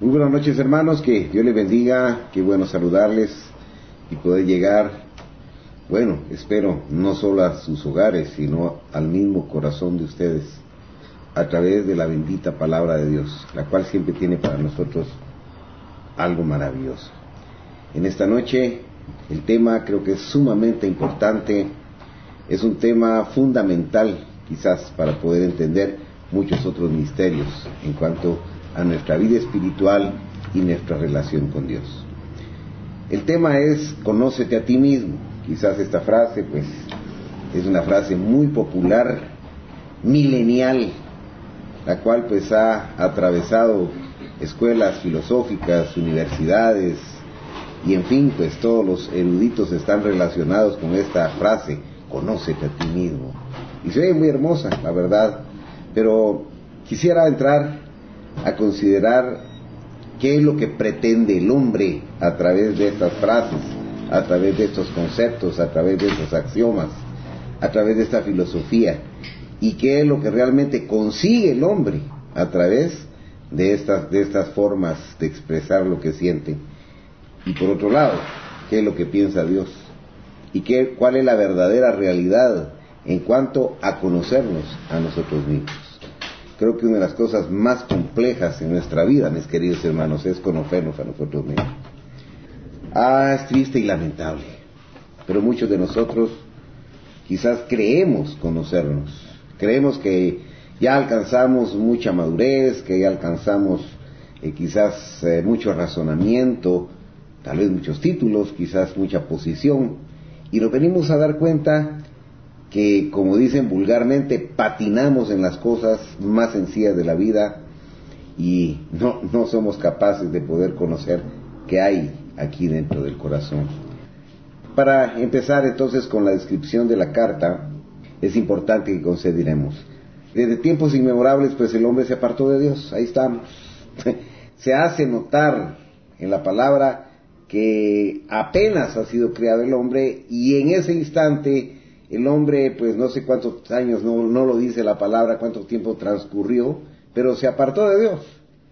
Muy buenas noches, hermanos, que Dios les bendiga, qué bueno saludarles y poder llegar, bueno, espero, no solo a sus hogares, sino al mismo corazón de ustedes, a través de la bendita palabra de Dios, la cual siempre tiene para nosotros algo maravilloso. En esta noche, el tema creo que es sumamente importante, es un tema fundamental, quizás, para poder entender muchos otros misterios en cuanto a nuestra vida espiritual y nuestra relación con Dios. El tema es conócete a ti mismo. Quizás esta frase pues es una frase muy popular, milenial, la cual pues ha atravesado escuelas filosóficas, universidades y en fin, pues todos los eruditos están relacionados con esta frase, conócete a ti mismo. Y se ve muy hermosa, la verdad, pero quisiera entrar a considerar qué es lo que pretende el hombre a través de estas frases, a través de estos conceptos, a través de estos axiomas, a través de esta filosofía, y qué es lo que realmente consigue el hombre a través de estas formas de expresar lo que siente. Y por otro lado, qué es lo que piensa Dios, y cuál es la verdadera realidad en cuanto a conocernos a nosotros mismos. Creo que una de las cosas más complejas en nuestra vida, mis queridos hermanos, es conocernos a nosotros mismos. Es triste y lamentable, pero muchos de nosotros quizás creemos conocernos, creemos que ya alcanzamos mucha madurez, que ya alcanzamos quizás mucho razonamiento, tal vez muchos títulos, quizás mucha posición, y nos venimos a dar cuenta que, como dicen vulgarmente, patinamos en las cosas más sencillas de la vida y no somos capaces de poder conocer qué hay aquí dentro del corazón. Para empezar entonces con la descripción de la carta, es importante que consideremos. Desde tiempos inmemorables pues el hombre se apartó de Dios, ahí estamos. Se hace notar en la palabra que apenas ha sido creado el hombre y en ese instante el hombre, pues no sé cuántos años, no lo dice la palabra, cuánto tiempo transcurrió, pero se apartó de Dios.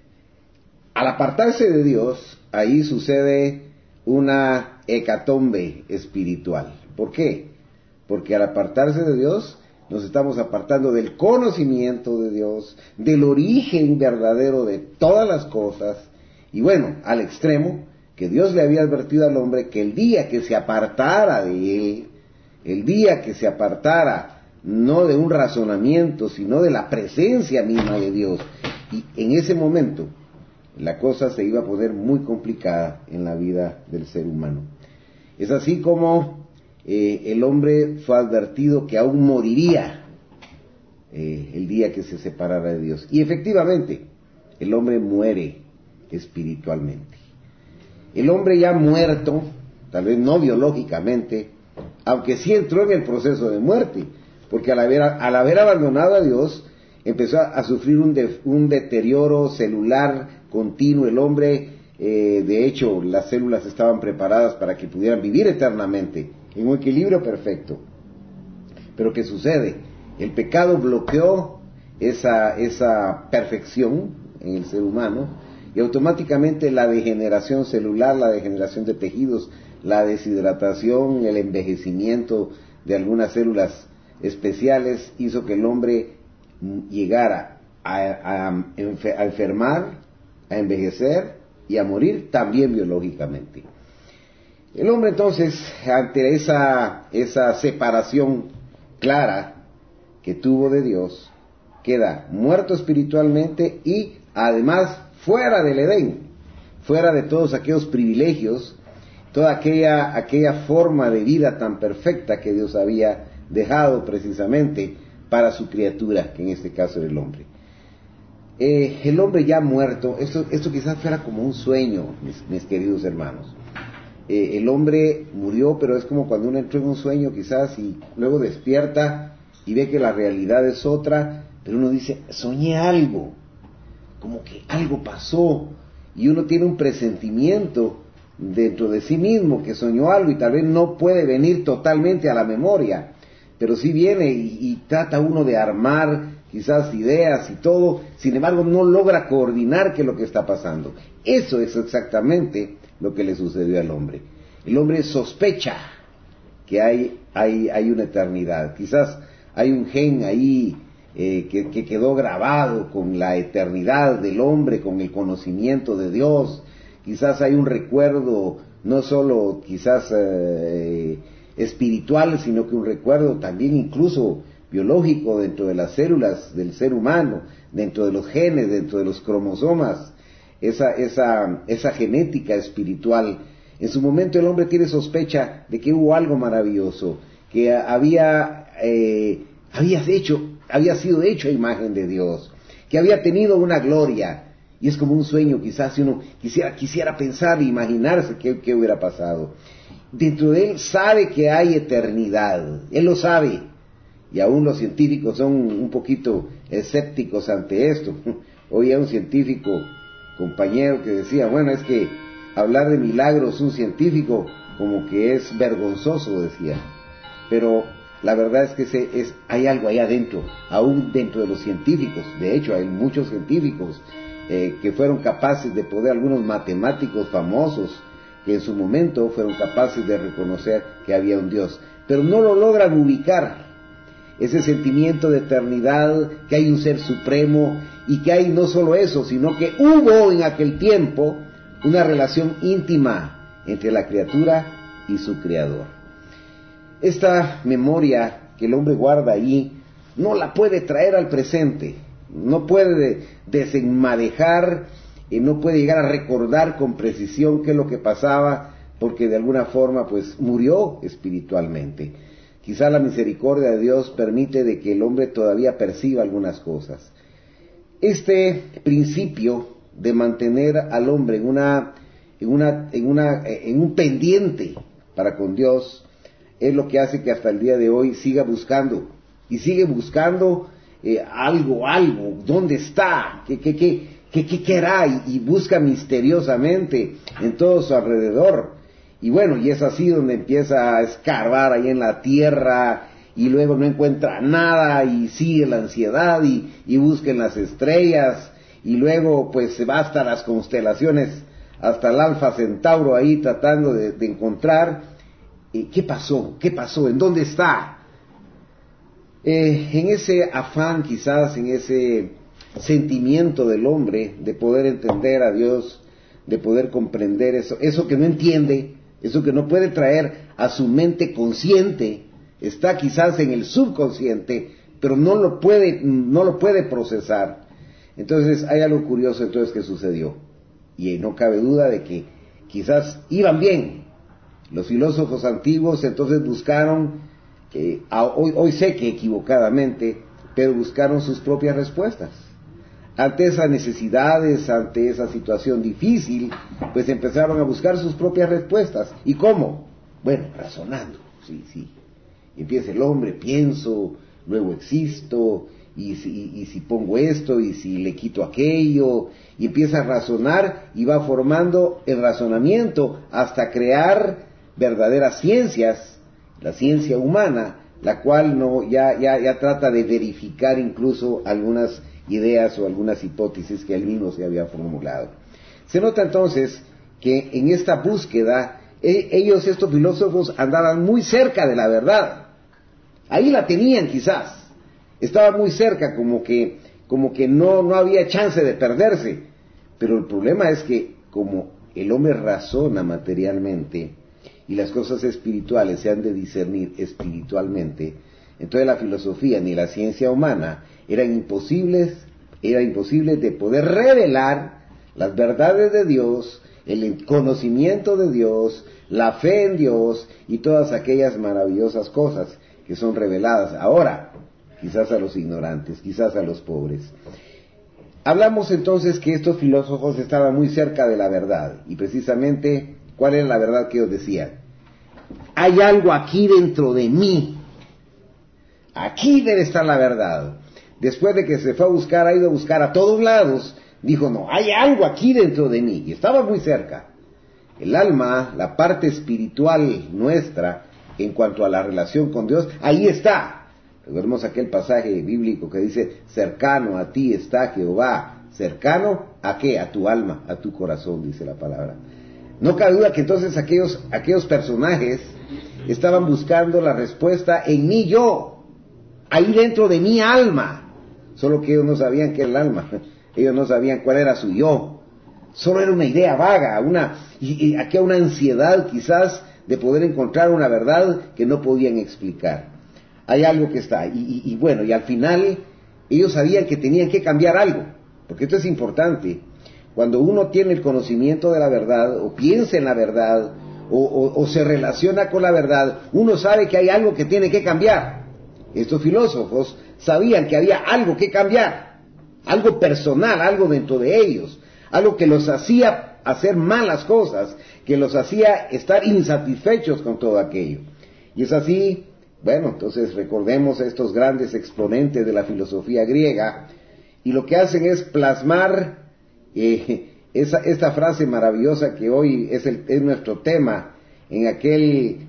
Al apartarse de Dios, ahí sucede una hecatombe espiritual. ¿Por qué? Porque al apartarse de Dios, nos estamos apartando del conocimiento de Dios, del origen verdadero de todas las cosas, y bueno, al extremo, que Dios le había advertido al hombre que el día que se apartara de él, el día que se apartara, no de un razonamiento, sino de la presencia misma de Dios, y en ese momento la cosa se iba a poner muy complicada en la vida del ser humano. Es así como el hombre fue advertido que aún moriría el día que se separara de Dios. Y efectivamente, el hombre muere espiritualmente. El hombre ya muerto, tal vez no biológicamente, aunque sí entró en el proceso de muerte, porque al haber abandonado a Dios, empezó a sufrir un deterioro celular continuo. El hombre, de hecho, las células estaban preparadas para que pudieran vivir eternamente, en un equilibrio perfecto. Pero ¿qué sucede? El pecado bloqueó esa perfección en el ser humano, y automáticamente la degeneración celular, la degeneración de tejidos, la deshidratación, el envejecimiento de algunas células especiales hizo que el hombre llegara a enfermar, a envejecer y a morir también biológicamente. El hombre entonces, ante esa separación clara que tuvo de Dios, queda muerto espiritualmente y además fuera del Edén, fuera de todos aquellos privilegios, toda aquella forma de vida tan perfecta que Dios había dejado precisamente para su criatura, que en este caso era el hombre. El hombre ya muerto, esto quizás fuera como un sueño, mis queridos hermanos. El hombre murió, pero es como cuando uno entró en un sueño quizás y luego despierta y ve que la realidad es otra, pero uno dice, soñé algo, como que algo pasó, y uno tiene un presentimiento dentro de sí mismo que soñó algo y tal vez no puede venir totalmente a la memoria, pero sí viene y trata uno de armar quizás ideas y todo, sin embargo no logra coordinar qué es lo que está pasando. Eso es exactamente lo que le sucedió al hombre. El hombre sospecha que hay una eternidad, quizás hay un gen ahí que quedó grabado con la eternidad del hombre, con el conocimiento de Dios, quizás hay un recuerdo no solo quizás espiritual, sino que un recuerdo también incluso biológico dentro de las células del ser humano, dentro de los genes, dentro de los cromosomas, esa genética espiritual. En su momento el hombre tiene sospecha de que hubo algo maravilloso, que había sido hecho a imagen de Dios, que había tenido una gloria, y es como un sueño, quizás si uno quisiera pensar e imaginarse qué hubiera pasado. Dentro de él sabe que hay eternidad, él lo sabe, y aún los científicos son un poquito escépticos ante esto. Oía un científico, compañero, que decía, bueno, es que hablar de milagros, un científico, como que es vergonzoso, decía, pero la verdad es que hay algo ahí adentro, aún dentro de los científicos. De hecho, hay muchos científicos que fueron capaces de poder, algunos matemáticos famosos, que en su momento fueron capaces de reconocer que había un Dios, pero no lo logran ubicar, ese sentimiento de eternidad, que hay un ser supremo, y que hay no solo eso, sino que hubo en aquel tiempo una relación íntima entre la criatura y su creador. Esta memoria que el hombre guarda allí, no la puede traer al presente, no puede desenmadejar, no puede llegar a recordar con precisión qué es lo que pasaba, porque de alguna forma pues murió espiritualmente. Quizá la misericordia de Dios permite de que el hombre todavía perciba algunas cosas. Este principio de mantener al hombre en un pendiente para con Dios es lo que hace que hasta el día de hoy siga buscando, y sigue buscando algo, ¿dónde está? ¿Qué hará? Y busca misteriosamente en todo su alrededor. Y bueno, y es así donde empieza a escarbar ahí en la tierra, y luego no encuentra nada, y sigue la ansiedad, y busca en las estrellas, y luego pues se va hasta las constelaciones, hasta el Alfa Centauro ahí tratando de encontrar ¿qué pasó? ¿En dónde está? En ese afán, quizás en ese sentimiento del hombre de poder entender a Dios, de poder comprender eso que no entiende, eso que no puede traer a su mente consciente, está quizás en el subconsciente, pero no lo puede procesar. Entonces hay algo curioso entonces que sucedió, y no cabe duda de que quizás iban bien. Los filósofos antiguos entonces buscaron, hoy sé que equivocadamente, pero buscaron sus propias respuestas. Ante esas necesidades, ante esa situación difícil, pues empezaron a buscar sus propias respuestas. ¿Y cómo? Bueno, razonando, sí. Empieza el hombre, pienso, luego existo, y si pongo esto, y si le quito aquello, y empieza a razonar, y va formando el razonamiento hasta crear verdaderas ciencias, la ciencia humana, la cual ya trata de verificar incluso algunas ideas o algunas hipótesis que él mismo se había formulado. Se nota entonces que en esta búsqueda, estos filósofos andaban muy cerca de la verdad. Ahí la tenían quizás, estaba muy cerca, como que no había chance de perderse. Pero el problema es que como el hombre razona materialmente, y las cosas espirituales se han de discernir espiritualmente, entonces la filosofía ni la ciencia humana era imposible de poder revelar las verdades de Dios, el conocimiento de Dios, la fe en Dios y todas aquellas maravillosas cosas que son reveladas ahora, quizás a los ignorantes, quizás a los pobres. Hablamos entonces que estos filósofos estaban muy cerca de la verdad, y precisamente, ¿cuál era la verdad que ellos decían? Hay algo aquí dentro de mí, aquí debe estar la verdad. Después de que se fue a buscar, ha ido a buscar a todos lados, dijo, no, hay algo aquí dentro de mí, y estaba muy cerca. El alma, la parte espiritual nuestra, en cuanto a la relación con Dios, ahí está, Recordemos aquel pasaje bíblico que dice, cercano a ti está Jehová. ¿Cercano a qué? A tu alma, a tu corazón, dice la palabra. No cabe duda que entonces aquellos personajes estaban buscando la respuesta en mí yo, ahí dentro de mi alma. Solo que ellos no sabían qué era el alma, ellos no sabían cuál era su yo. Solo era una idea vaga, y aquella una ansiedad quizás de poder encontrar una verdad que no podían explicar. Hay algo que está, y bueno, y al final ellos sabían que tenían que cambiar algo, porque esto es importante. Cuando uno tiene el conocimiento de la verdad, o piensa en la verdad, o se relaciona con la verdad, uno sabe que hay algo que tiene que cambiar. Estos filósofos sabían que había algo que cambiar, algo personal, algo dentro de ellos, algo que los hacía hacer malas cosas, que los hacía estar insatisfechos con todo aquello. Y es así, bueno, entonces recordemos a estos grandes exponentes de la filosofía griega, y lo que hacen es plasmar esta frase maravillosa que hoy es nuestro tema, en aquel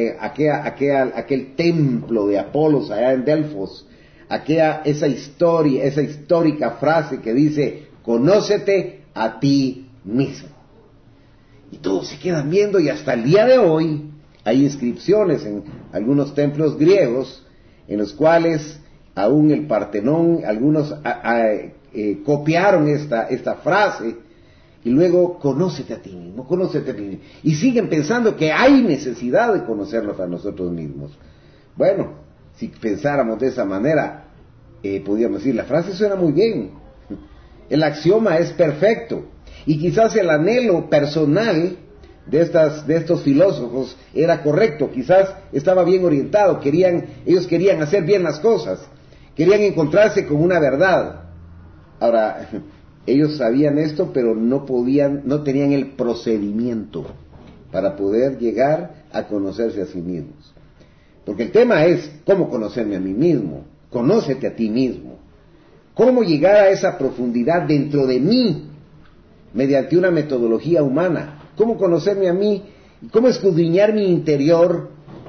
templo de Apolos allá en Delfos, esa histórica frase que dice, conócete a ti mismo. Y todos se quedan viendo, y hasta el día de hoy hay inscripciones en algunos templos griegos en los cuales aún el Partenón, algunos copiaron esta frase, y luego conócete a ti mismo, conócete a ti mismo, y siguen pensando que hay necesidad de conocernos a nosotros mismos. Bueno, si pensáramos de esa manera, podríamos decir, la frase suena muy bien, el axioma es perfecto, y quizás el anhelo personal de estos filósofos era correcto, quizás estaba bien orientado, ellos querían hacer bien las cosas, querían encontrarse con una verdad. Ahora, ellos sabían esto, pero no tenían el procedimiento para poder llegar a conocerse a sí mismos. Porque el tema es, ¿cómo conocerme a mí mismo? Conócete a ti mismo. ¿Cómo llegar a esa profundidad dentro de mí, mediante una metodología humana? ¿Cómo conocerme a mí? ¿Cómo escudriñar mi interior?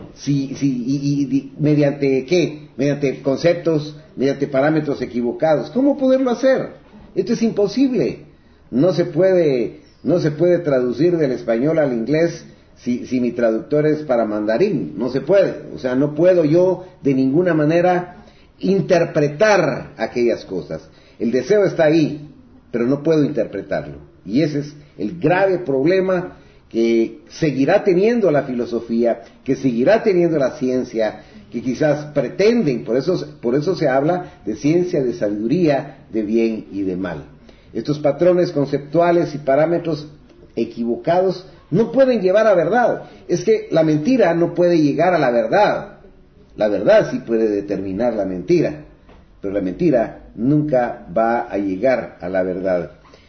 ¿Mediante qué? Mediante conceptos, mediante parámetros equivocados. ¿Cómo poderlo hacer? Esto es imposible. No se puede traducir del español al inglés si mi traductor es para mandarín. No se puede. O sea, no puedo yo de ninguna manera interpretar aquellas cosas. El deseo está ahí, pero no puedo interpretarlo. Y ese es el grave problema que seguirá teniendo la filosofía, que seguirá teniendo la ciencia, que quizás pretenden, por eso se habla de ciencia, de sabiduría, de bien y de mal. Estos patrones conceptuales y parámetros equivocados no pueden llevar a verdad. Es que la mentira no puede llegar a la verdad. La verdad sí puede determinar la mentira, pero la mentira nunca va a llegar a la verdad.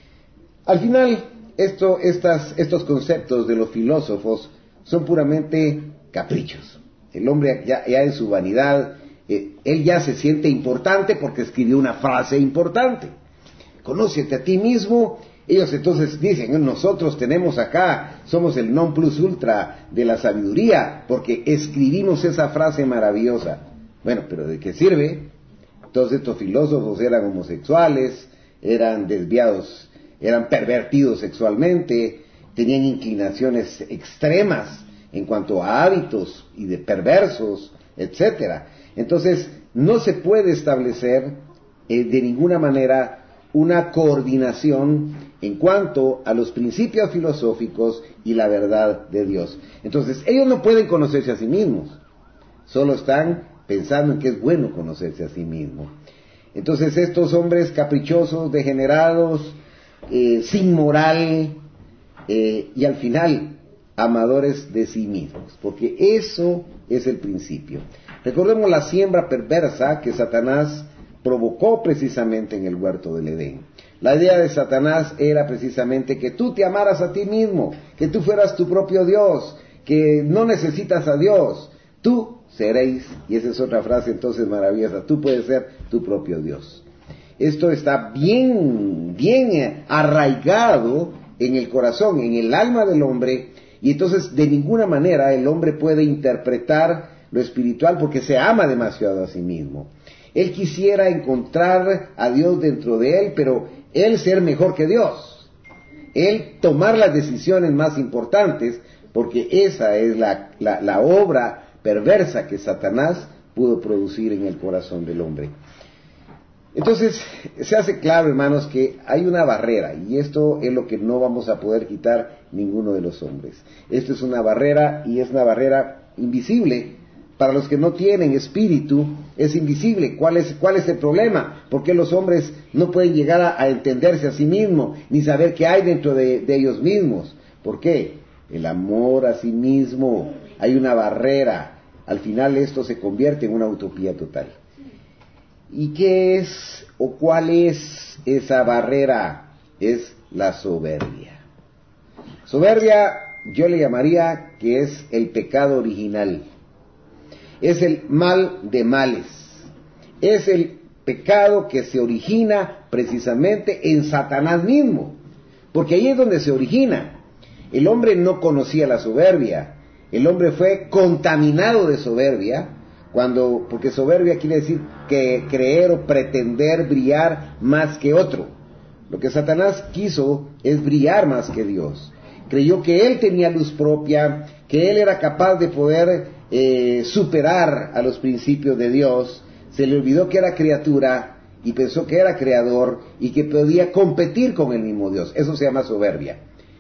Al final, estos conceptos de los filósofos son puramente caprichos. El hombre ya en su vanidad, él ya se siente importante porque escribió una frase importante. Conócete a ti mismo. Ellos entonces dicen, nosotros tenemos acá, somos el non plus ultra de la sabiduría, porque escribimos esa frase maravillosa. Bueno, pero ¿de qué sirve? Todos estos filósofos eran homosexuales, eran desviados, eran pervertidos sexualmente, tenían inclinaciones extremas en cuanto a hábitos y de perversos, etcétera. Entonces, no se puede establecer de ninguna manera una coordinación en cuanto a los principios filosóficos y la verdad de Dios. Entonces, ellos no pueden conocerse a sí mismos, solo están pensando en que es bueno conocerse a sí mismo. Entonces, estos hombres caprichosos, degenerados, sin moral, y al final, amadores de sí mismos, porque eso es el principio. Recordemos la siembra perversa que Satanás provocó precisamente en el huerto del Edén. La idea de Satanás era precisamente que tú te amaras a ti mismo, que tú fueras tu propio Dios, que no necesitas a Dios, tú seréis, y esa es otra frase entonces maravillosa, tú puedes ser tu propio Dios. Esto está bien arraigado en el corazón, en el alma del hombre, y entonces de ninguna manera el hombre puede interpretar lo espiritual porque se ama demasiado a sí mismo. Él quisiera encontrar a Dios dentro de él, pero él ser mejor que Dios. Él tomar las decisiones más importantes, porque esa es la obra perversa que Satanás pudo producir en el corazón del hombre. Entonces, se hace claro, hermanos, que hay una barrera, y esto es lo que no vamos a poder quitar ninguno de los hombres. Esto es una barrera, y es una barrera invisible. Para los que no tienen espíritu, es invisible. ¿Cuál es el problema? ¿Por qué los hombres no pueden llegar a entenderse a sí mismos, ni saber qué hay dentro de ellos mismos? ¿Por qué? El amor a sí mismo. Hay una barrera. Al final esto se convierte en una utopía total. ¿Y qué es o cuál es esa barrera? Es la soberbia. Soberbia yo le llamaría que es el pecado original. Es el mal de males. Es el pecado que se origina precisamente en Satanás mismo. Porque ahí es donde se origina. El hombre no conocía la soberbia. El hombre fue contaminado de soberbia. Porque soberbia quiere decir que creer o pretender brillar más que otro. Lo que Satanás quiso es brillar más que Dios. Creyó que él tenía luz propia, que él era capaz de poder superar a los principios de Dios. Se le olvidó que era criatura y pensó que era creador y que podía competir con el mismo Dios. Eso se llama soberbia.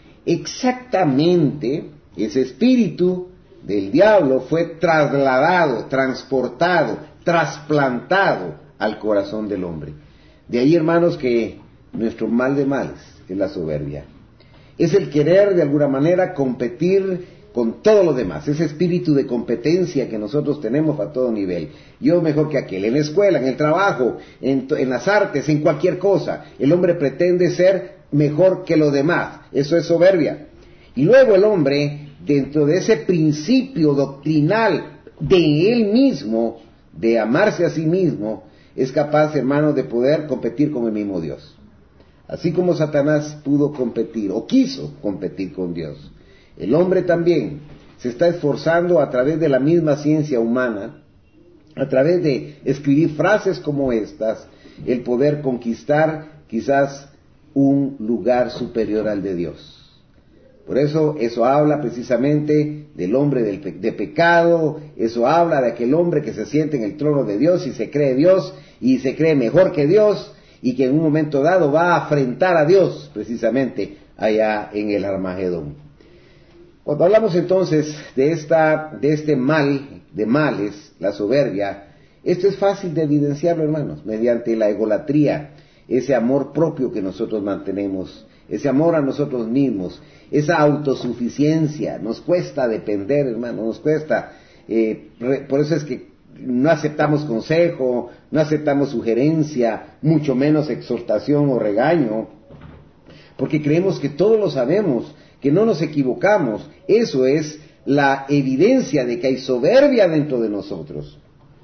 Exactamente ese espíritu del diablo fue trasladado, transportado, trasplantado al corazón del hombre. De ahí, hermanos, que nuestro mal de males es la soberbia. Es el querer de alguna manera competir con todos los demás, ese espíritu de competencia que nosotros tenemos a todo nivel. Yo mejor que aquel, en la escuela, en el trabajo, en las artes, en cualquier cosa. El hombre pretende ser mejor que los demás. Eso es soberbia. Y luego el hombre, dentro de ese principio doctrinal de él mismo, de amarse a sí mismo, es capaz, hermanos, de poder competir con el mismo Dios. Así como Satanás pudo competir, o quiso competir con Dios, el hombre también se está esforzando a través de la misma ciencia humana, a través de escribir frases como estas, el poder conquistar quizás un lugar superior al de Dios. Por eso habla precisamente del hombre de pecado, eso habla de aquel hombre que se siente en el trono de Dios y se cree Dios y se cree mejor que Dios y que en un momento dado va a afrentar a Dios precisamente allá en el Armagedón. Cuando hablamos entonces de este mal de males, la soberbia, esto es fácil de evidenciarlo, hermanos, mediante la egolatría, ese amor propio que nosotros mantenemos, ese amor a nosotros mismos, esa autosuficiencia. Nos cuesta depender, hermano, nos cuesta. Por eso es que no aceptamos consejo, no aceptamos sugerencia, mucho menos exhortación o regaño, porque creemos que todo lo sabemos, que no nos equivocamos. Eso es la evidencia de que hay soberbia dentro de nosotros.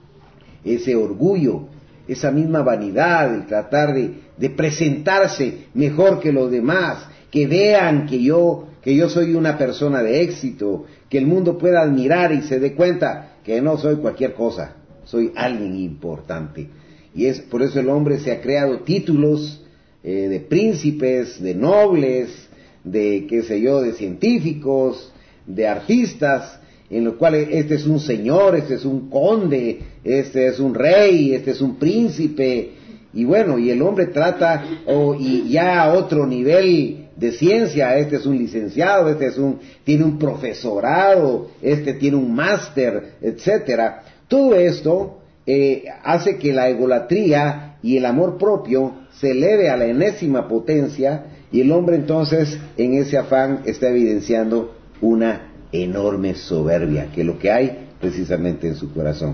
Ese orgullo, esa misma vanidad, el tratar de presentarse mejor que los demás, que vean que yo soy una persona de éxito, que el mundo pueda admirar y se dé cuenta que no soy cualquier cosa, soy alguien importante. Y es por eso el hombre se ha creado títulos de príncipes, de nobles, de de científicos, de artistas, en los cuales este es un señor, este es un conde, este es un rey, este es un príncipe, y bueno, y el hombre trata, y ya a otro nivel de ciencia, este es un licenciado, tiene un profesorado, este tiene un máster, etcétera. Todo esto hace que la egolatría y el amor propio se eleve a la enésima potencia, y el hombre entonces en ese afán está evidenciando una enorme soberbia, que es lo que hay precisamente en su corazón.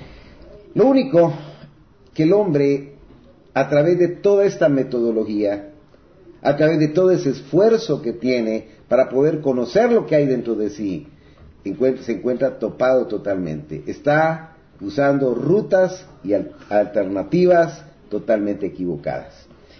Lo único que el hombre, a través de toda esta metodología, a través de todo ese esfuerzo que tiene para poder conocer lo que hay dentro de sí, se encuentra topado totalmente. Está usando rutas y alternativas totalmente equivocadas.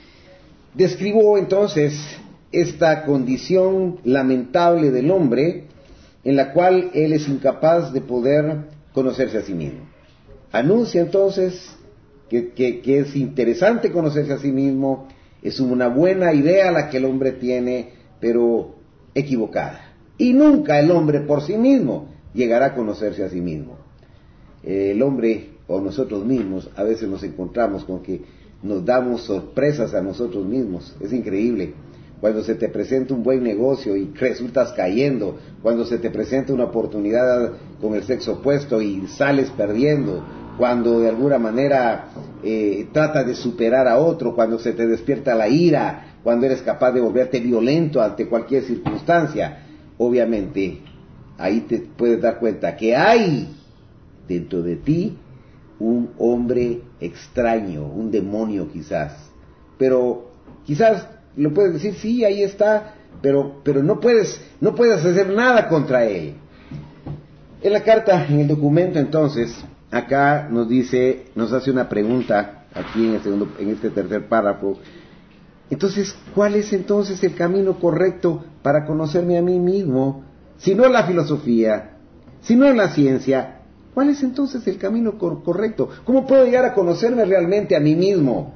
Describo entonces esta condición lamentable del hombre, en la cual él es incapaz de poder conocerse a sí mismo. Anuncia entonces que es interesante conocerse a sí mismo, es una buena idea la que el hombre tiene, pero equivocada. Y nunca el hombre por sí mismo llegará a conocerse a sí mismo. El hombre o nosotros mismos a veces nos encontramos con que nos damos sorpresas a nosotros mismos. Es increíble. Cuando se te presenta un buen negocio y resultas cayendo, cuando se te presenta una oportunidad con el sexo opuesto y sales perdiendo, cuando de alguna manera tratas de superar a otro, cuando se te despierta la ira, cuando eres capaz de volverte violento ante cualquier circunstancia, obviamente ahí te puedes dar cuenta que hay dentro de ti un hombre extraño, un demonio quizás, pero quizás lo puedes decir, sí, ahí está, pero no puedes hacer nada contra él. En la carta, en el documento entonces, acá nos hace una pregunta, aquí en este tercer párrafo. Entonces, ¿cuál es entonces el camino correcto para conocerme a mí mismo? Si no es la filosofía, si no es la ciencia, ¿cuál es entonces el camino correcto? ¿Cómo puedo llegar a conocerme realmente a mí mismo?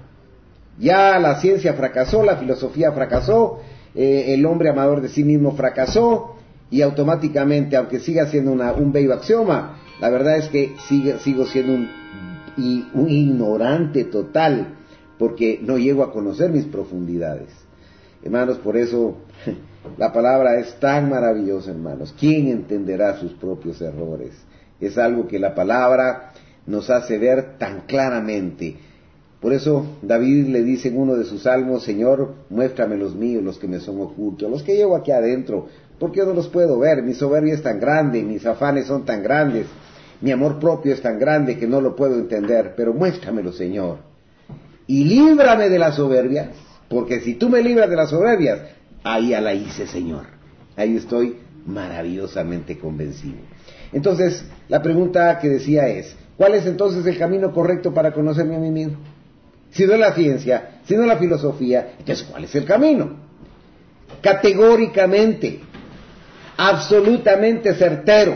Ya la ciencia fracasó, la filosofía fracasó, el hombre amador de sí mismo fracasó, y automáticamente, aunque siga siendo un bello axioma, la verdad es que sigo siendo un ignorante total, porque no llego a conocer mis profundidades. Hermanos, por eso la palabra es tan maravillosa, hermanos. ¿Quién entenderá sus propios errores? Es algo que la palabra nos hace ver tan claramente. Por eso David le dice en uno de sus salmos: Señor, muéstrame los míos, los que me son ocultos, los que llevo aquí adentro, porque yo no los puedo ver. Mi soberbia es tan grande, mis afanes son tan grandes, mi amor propio es tan grande que no lo puedo entender, pero muéstramelo, Señor. Y líbrame de las soberbias, porque si tú me libras de las soberbias, ahí ya la hice, Señor. Ahí estoy maravillosamente convencido. Entonces, la pregunta que decía es: ¿cuál es entonces el camino correcto para conocerme a mí mismo? Si no es la ciencia, si no es la filosofía, entonces ¿cuál es el camino? Categóricamente, absolutamente certero,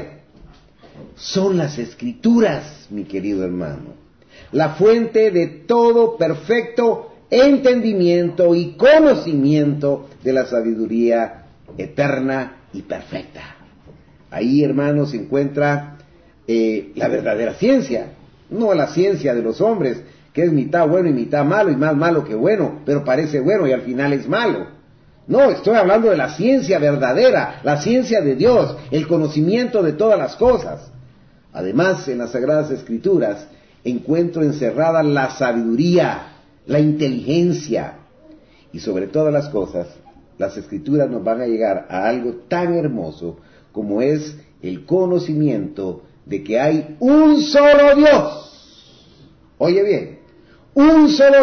son las Escrituras, mi querido hermano, la fuente de todo perfecto entendimiento y conocimiento de la sabiduría eterna y perfecta. Ahí, hermanos, se encuentra la verdadera ciencia, no la ciencia de los hombres, que es mitad bueno y mitad malo, y más malo que bueno, pero parece bueno y al final es malo. No, estoy hablando de la ciencia verdadera, la ciencia de Dios, el conocimiento de todas las cosas. Además, en las Sagradas Escrituras encuentro encerrada la sabiduría, la inteligencia, y sobre todas las cosas, las Escrituras nos van a llegar a algo tan hermoso como es el conocimiento de que hay un solo Dios. Oye bien, un solo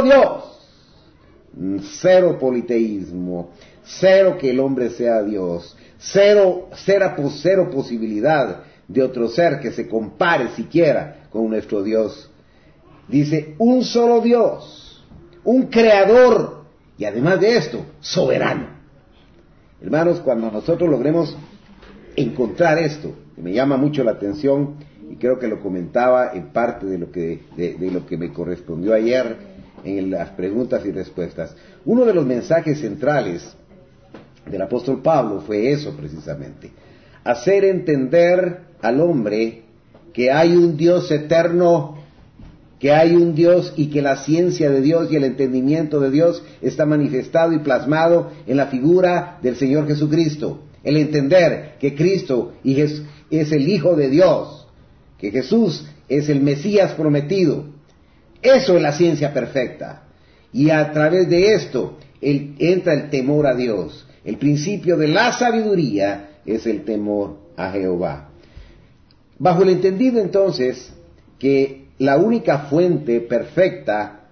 Dios, cero politeísmo, cero que el hombre sea Dios, cero posibilidad de otro ser que se compare siquiera con nuestro Dios. Dice, un solo Dios, un creador, y además de esto, soberano. Hermanos, cuando nosotros logremos encontrar esto, que me llama mucho la atención, y creo que lo comentaba en parte de lo que me correspondió ayer en las preguntas y respuestas. Uno de los mensajes centrales del apóstol Pablo fue eso precisamente: hacer entender al hombre que hay un Dios eterno, que hay un Dios y que la ciencia de Dios y el entendimiento de Dios está manifestado y plasmado en la figura del Señor Jesucristo. El entender que Cristo es el Hijo de Dios, que Jesús es el Mesías prometido. Eso es la ciencia perfecta. Y a través de esto entra el temor a Dios. El principio de la sabiduría es el temor a Jehová. Bajo el entendido entonces que la única fuente perfecta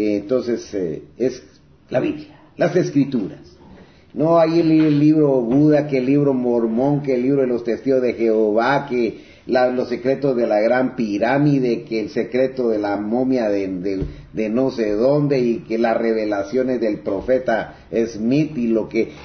es la Biblia, las Escrituras. No hay el libro Buda, que el libro mormón, que el libro de los testigos de Jehová, que los secretos de la gran pirámide, que el secreto de la momia de no sé dónde, y que las revelaciones del profeta Smith, y lo que...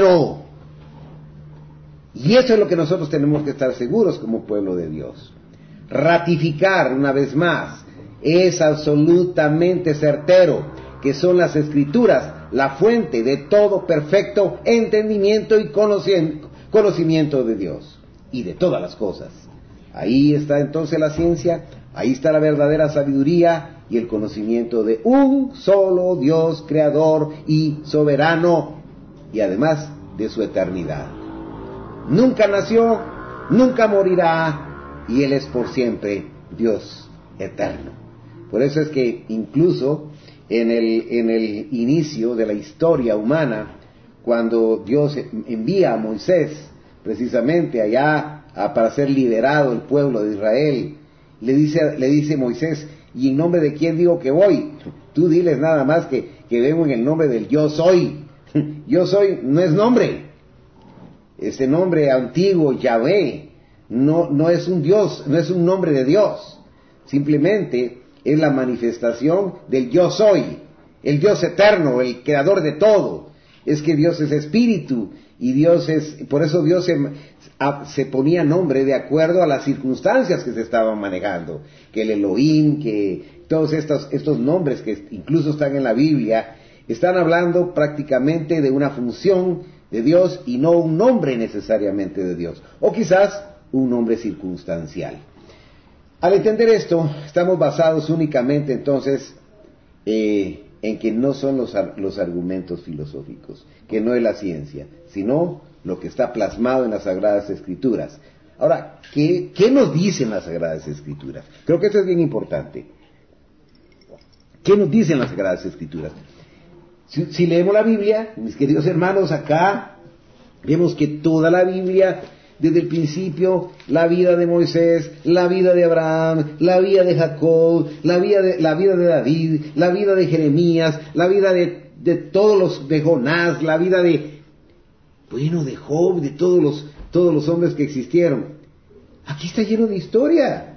¡Cero! Y eso es lo que nosotros tenemos que estar seguros como pueblo de Dios. ratificar una vez más, es absolutamente certero que son las Escrituras la fuente de todo perfecto entendimiento y conocimiento de Dios y de todas las cosas. Ahí está entonces la ciencia, ahí está la verdadera sabiduría y el conocimiento de un solo Dios creador y soberano, y además de su eternidad. Nunca nació, nunca morirá, y Él es por siempre Dios eterno. Por eso es que incluso en el inicio de la historia humana, cuando Dios envía a Moisés precisamente allá para ser liberado el pueblo de Israel, le dice Moisés: ¿y en nombre de quién digo que voy? Tú diles nada más que vengo en el nombre del yo soy. Yo soy no es nombre. Este nombre antiguo, Yahvé, no es un Dios, no es un nombre de Dios. Simplemente es la manifestación del yo soy, el Dios eterno, el creador de todo. Es que Dios es espíritu, y por eso Dios se ponía nombre de acuerdo a las circunstancias que se estaban manejando. Que el Elohim, que todos estos nombres que incluso están en la Biblia, están hablando prácticamente de una función de Dios y no un nombre necesariamente de Dios, o quizás un nombre circunstancial. Al entender esto, estamos basados únicamente entonces en que no son los argumentos filosóficos, que no es la ciencia, sino lo que está plasmado en las Sagradas Escrituras. Ahora, ¿qué nos dicen las Sagradas Escrituras? Creo que esto es bien importante. ¿Qué nos dicen las Sagradas Escrituras? Si leemos la Biblia, mis queridos hermanos, acá vemos que toda la Biblia, desde el principio, la vida de Moisés, la vida de Abraham, la vida de Jacob, la vida de David, la vida de Jeremías, la vida de todos de Jonás, la vida de Job, de todos los hombres que existieron. Aquí está lleno de historias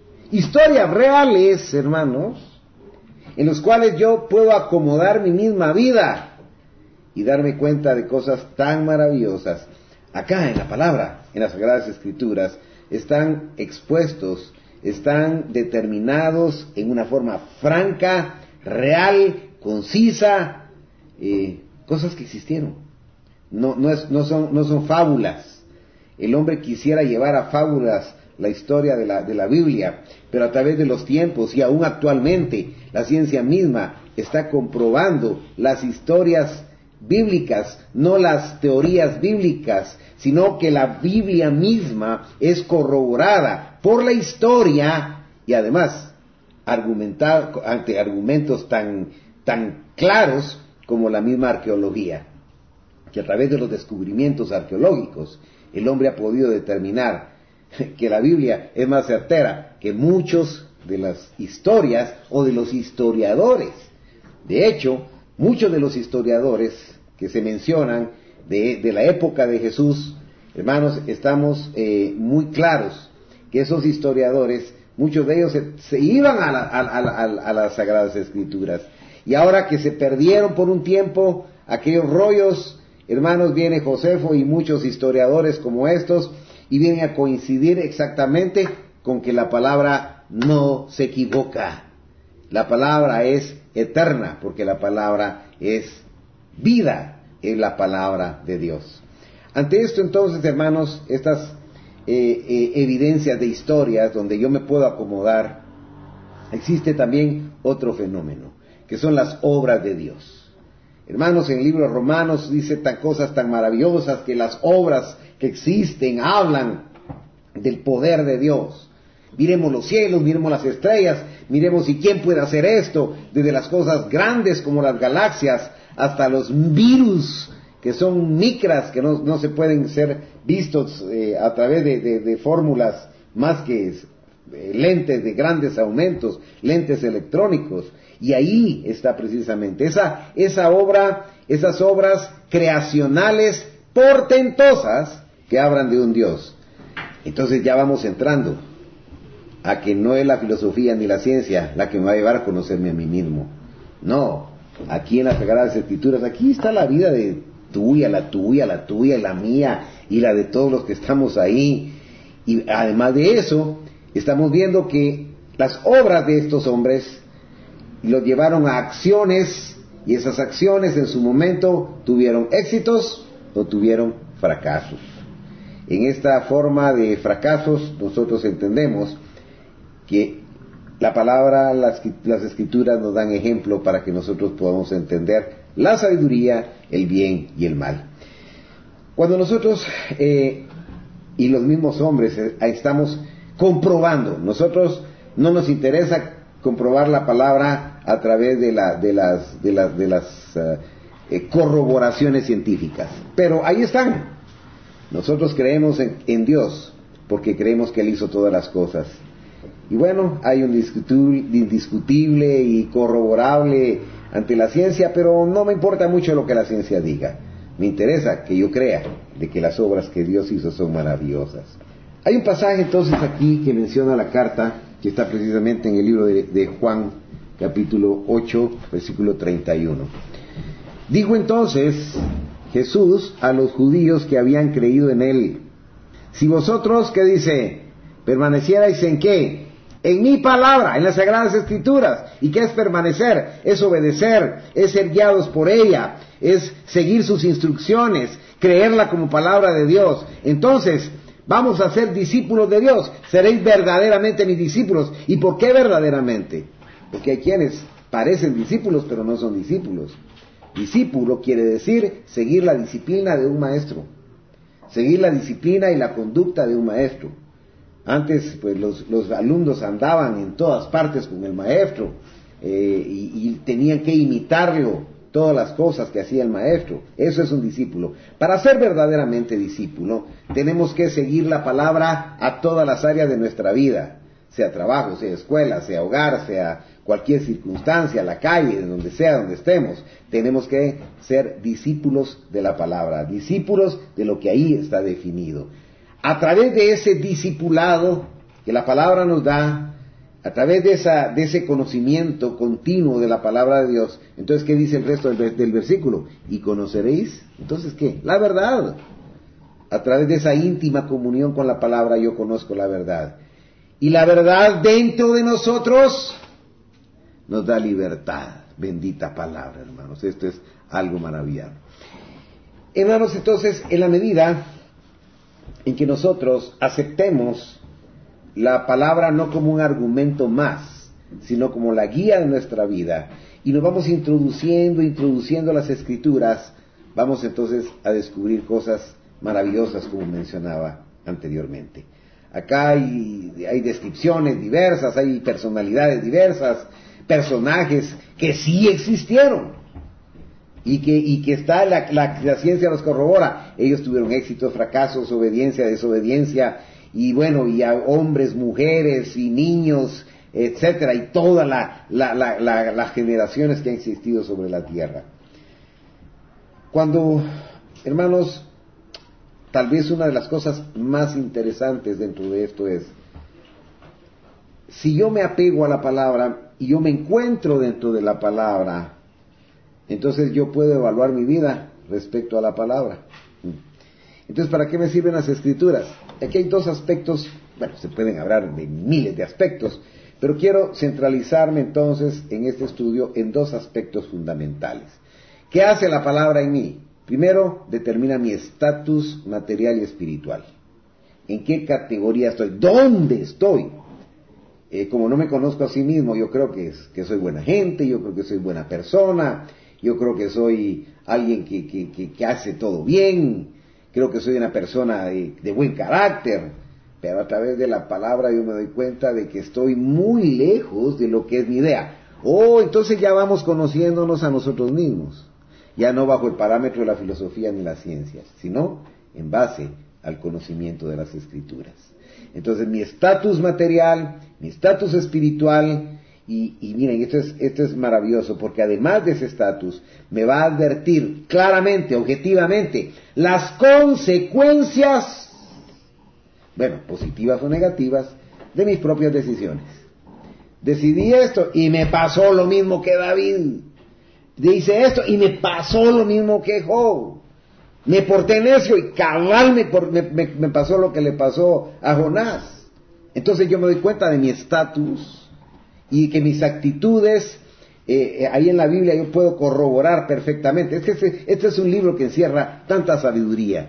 reales, hermanos, en los cuales yo puedo acomodar mi misma vida y darme cuenta de cosas tan maravillosas. Acá en la palabra, en las Sagradas Escrituras, están expuestos, están determinados en una forma franca, real, concisa, cosas que existieron. No son fábulas. El hombre quisiera llevar a fábulas la historia de la Biblia, pero a través de los tiempos y aún actualmente, la ciencia misma está comprobando las historias bíblicas, no las teorías bíblicas, sino que la Biblia misma es corroborada por la historia y además argumentada ante argumentos tan claros como la misma arqueología, que a través de los descubrimientos arqueológicos el hombre ha podido determinar que la Biblia es más certera que muchos de las historias o de los historiadores. De hecho, muchos de los historiadores que se mencionan de la época de Jesús, hermanos, estamos muy claros que esos historiadores, muchos de ellos se iban a las Sagradas Escrituras, y ahora que se perdieron por un tiempo aquellos rollos, hermanos, viene Josefo y muchos historiadores como estos, y vienen a coincidir exactamente con que la palabra no se equivoca. La palabra es eterna, porque la palabra es vida, es la palabra de Dios. Ante esto entonces, hermanos, estas evidencias de historias donde yo me puedo acomodar, existe también otro fenómeno, que son las obras de Dios. Hermanos, en el libro de Romanos dice cosas tan maravillosas, que las obras que existen hablan del poder de Dios. Miremos los cielos, miremos las estrellas, miremos si quién puede hacer esto, desde las cosas grandes como las galaxias hasta los virus, que son micras, que no se pueden ser vistos a través de fórmulas más que lentes de grandes aumentos, lentes electrónicos. Y ahí está precisamente esa obra, esas obras creacionales portentosas que hablan de un Dios. Entonces ya vamos entrando a que no es la filosofía ni la ciencia la que me va a llevar a conocerme a mí mismo. No, aquí en las Sagradas Escrituras, aquí está la vida de la tuya, la mía y la de todos los que estamos ahí. Y además de eso, estamos viendo que las obras de estos hombres los llevaron a acciones, y esas acciones en su momento tuvieron éxitos o tuvieron fracasos. En esta forma de fracasos nosotros entendemos que la palabra, las escrituras nos dan ejemplo para que nosotros podamos entender la sabiduría, el bien y el mal. Cuando nosotros y los mismos hombres estamos comprobando, nosotros no nos interesa comprobar la palabra a través de las corroboraciones científicas, pero ahí están. Nosotros creemos en Dios porque creemos que Él hizo todas las cosas. Y bueno, hay un indiscutible y corroborable ante la ciencia, pero no me importa mucho lo que la ciencia diga. Me interesa que yo crea de que las obras que Dios hizo son maravillosas. Hay un pasaje entonces aquí que menciona la carta, que está precisamente en el libro de Juan, capítulo 8, versículo 31. Dijo entonces Jesús a los judíos que habían creído en Él: si vosotros, ¿qué dice?, permanecierais en ¿qué? En mi palabra, en las Sagradas Escrituras. ¿Y qué es permanecer? Es obedecer, es ser guiados por ella, es seguir sus instrucciones, creerla como palabra de Dios. Entonces, vamos a ser discípulos de Dios, seréis verdaderamente mis discípulos. ¿Y por qué verdaderamente? Porque hay quienes parecen discípulos, pero no son discípulos. Discípulo quiere decir seguir la disciplina de un maestro, seguir la disciplina y la conducta de un maestro. Antes, pues, los alumnos andaban en todas partes con el maestro y tenían que imitarlo, todas las cosas que hacía el maestro. Eso es un discípulo. Para ser verdaderamente discípulo, tenemos que seguir la palabra a todas las áreas de nuestra vida, sea trabajo, sea escuela, sea hogar, sea cualquier circunstancia, la calle, donde sea, donde estemos. Tenemos que ser discípulos de la palabra, discípulos de lo que ahí está definido. A través de ese discipulado que la palabra nos da, a través de ese conocimiento continuo de la palabra de Dios, entonces, ¿qué dice el resto del versículo? Y conoceréis, entonces, ¿qué? La verdad. A través de esa íntima comunión con la palabra yo conozco la verdad. Y la verdad dentro de nosotros nos da libertad. Bendita palabra, hermanos. Esto es algo maravilloso. Hermanos, entonces, en la medida en que nosotros aceptemos la palabra no como un argumento más, sino como la guía de nuestra vida, y nos vamos introduciendo las Escrituras, vamos entonces a descubrir cosas maravillosas, como mencionaba anteriormente. Acá hay descripciones diversas, hay personalidades diversas, personajes que sí existieron, y que está la ciencia los corrobora. Ellos tuvieron éxitos, fracasos, obediencia, desobediencia, y bueno, y a hombres, mujeres y niños, etcétera, y todas las generaciones que han existido sobre la tierra. Cuando, hermanos, tal vez una de las cosas más interesantes dentro de esto es, si yo me apego a la palabra y yo me encuentro dentro de la palabra, entonces yo puedo evaluar mi vida respecto a la palabra. Entonces, ¿para qué me sirven las Escrituras? Aquí hay dos aspectos, bueno, se pueden hablar de miles de aspectos, pero quiero centralizarme entonces en este estudio en dos aspectos fundamentales. ¿Qué hace la palabra en mí? Primero, determina mi estatus material y espiritual. ¿En qué categoría estoy? ¿Dónde estoy? Como no me conozco a sí mismo, yo creo que soy buena gente, yo creo que soy buena persona, yo creo que soy alguien que hace todo bien, creo que soy una persona de buen carácter, pero a través de la palabra yo me doy cuenta de que estoy muy lejos de lo que es mi idea. Entonces ya vamos conociéndonos a nosotros mismos, ya no bajo el parámetro de la filosofía ni las ciencias, sino en base al conocimiento de las Escrituras. Entonces mi estatus material, mi estatus espiritual, y miren, esto es maravilloso, porque además de ese estatus, me va a advertir claramente, objetivamente, las consecuencias, bueno, positivas o negativas, de mis propias decisiones. Decidí esto, y me pasó lo mismo que David. Dice esto, y me pasó lo mismo que Job. Me porté necio, y cabal me pasó lo que le pasó a Jonás. Entonces yo me doy cuenta de mi estatus y que mis actitudes, ahí en la Biblia yo puedo corroborar perfectamente. Este es un libro que encierra tanta sabiduría.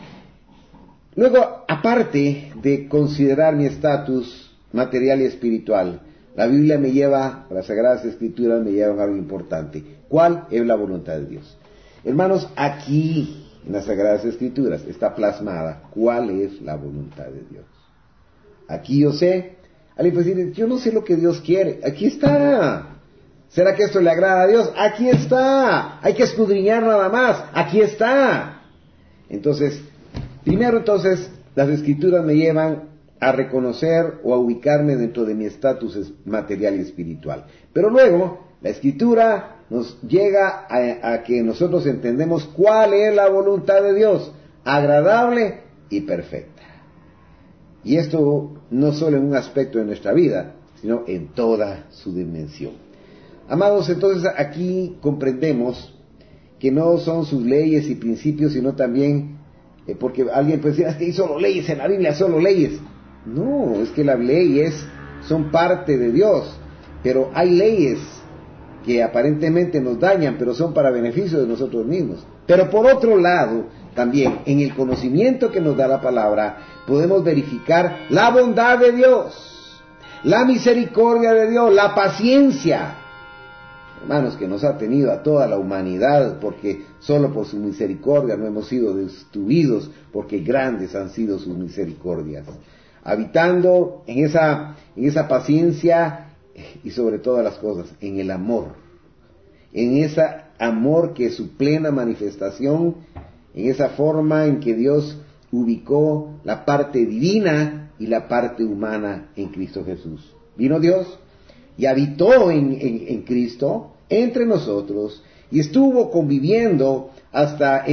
Luego, aparte de considerar mi estatus material y espiritual, la Biblia me lleva, las Sagradas Escrituras me llevan a algo importante. ¿Cuál es la voluntad de Dios? Hermanos, aquí en las Sagradas Escrituras está plasmada cuál es la voluntad de Dios. Aquí yo sé, alguien puede decir, yo no sé lo que Dios quiere. Aquí está. ¿Será que esto le agrada a Dios? Aquí está. Hay que escudriñar nada más. Aquí está. Entonces, primero las Escrituras me llevan a reconocer o a ubicarme dentro de mi estatus material y espiritual. Pero luego, la Escritura nos llega a que nosotros entendemos cuál es la voluntad de Dios, agradable y perfecta. Y esto no solo en un aspecto de nuestra vida, sino en toda su dimensión. Amados, entonces aquí comprendemos que no son sus leyes y principios, sino también, porque alguien puede decir, es que hay solo leyes en la Biblia, solo leyes. No, es que las leyes son parte de Dios, pero hay leyes que aparentemente nos dañan, pero son para beneficio de nosotros mismos. Pero por otro lado, también en el conocimiento que nos da la palabra, podemos verificar la bondad de Dios, la misericordia de Dios, la paciencia, hermanos, que nos ha tenido a toda la humanidad, porque solo por su misericordia no hemos sido destruidos, porque grandes han sido sus misericordias. Habitando en esa paciencia y sobre todas las cosas, en el amor. En ese amor que es su plena manifestación, en esa forma en que Dios ubicó la parte divina y la parte humana en Cristo Jesús. Vino Dios y habitó en Cristo entre nosotros y estuvo conviviendo hasta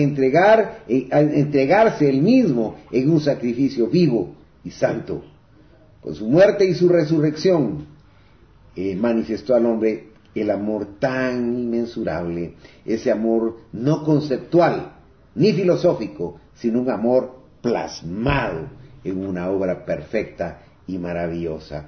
entregarse él mismo en un sacrificio vivo y santo. Con su muerte y su resurrección manifestó al hombre el amor tan inmensurable, ese amor no conceptual ni filosófico, sino un amor plasmado en una obra perfecta y maravillosa.